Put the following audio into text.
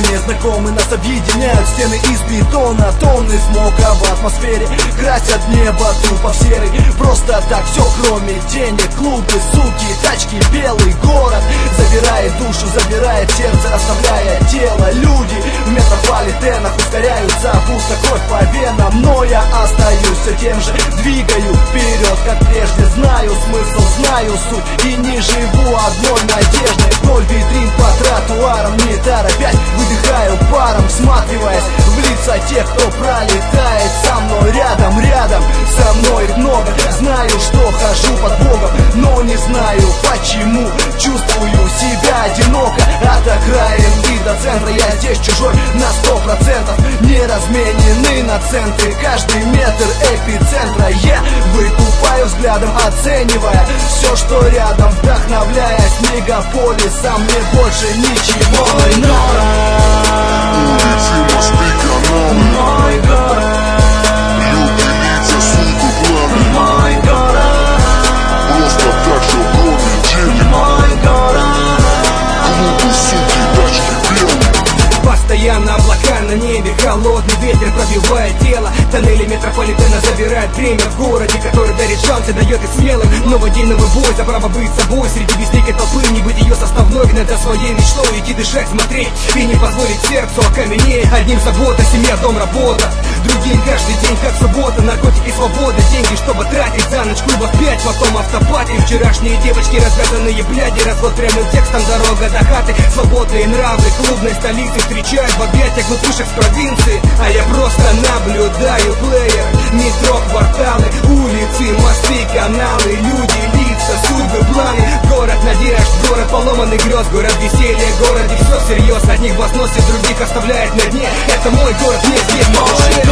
незнакомые нас объединяют. Стены из бетона, тонны смока в атмосфере красят небо тупо в серый. Просто так все кроме денег. Клубы, суки, тачки, белый город забирает душу, забирает сердце, оставляя тело. Люди в метрополитенах ускоряются, пусто кровь по венам, но я остаюсь все тем же. Двигаю вперед, как прежде, знаю смысл, знаю суть и не живу одной надеждой. Вдоль витрин по тротуарам, не торопясь, выдыхаю паром, всматриваясь в лица тех, кто пролетает со мной рядом, рядом со мной их много. Знаю, что хожу под Богом, но не знаю почему. Чувствую себя одиноко от окраин и до центра. Я здесь чужой на 100%, не разменены на центы. Каждый метр эпицентра я выкупаю взглядом, оценивая все, что рядом, вдохновляясь мегаполисом. Мне больше ничего не надо. Улицы, мосты, каналы, Мой город, люди, лица, сумку, планы. мой город, Просто так все кроме денег. мой город. Клубы, суки, тачки, белые. Постоянно облака на небе, холодный ветер пробивает тело. Тоннели метрополитена забирают время в городе, который дарит шансы, дает и смелым. Новый день, новый бой, за право быть собой. Среди безликой толпы не быть ее составной. Гнать за своей мечтой, идти дышать, смотреть и не позволить сердцу окаменеть. Одним забота, семья, дом, работа. Другим каждый день, как суббота. Наркотики, свобода, деньги, чтобы тратить за ночь. Клубов 5, потом автопати. Вчерашние девочки, развязанные бляди. Развод прямым текстом, дорога до хаты. Свободные нравы, клубной столицы встречают в объятиях глупышек с провинции. А я просто наблюдаю плеер. Метро, кварталы, улицы, мосты, каналы. Люди, лица, судьбы, планы. Город надежд, город поломанных грез. Город веселья, город, где все всерьез. Одних возносит, других оставляет на дне. Это мой город, мне здесь по душе.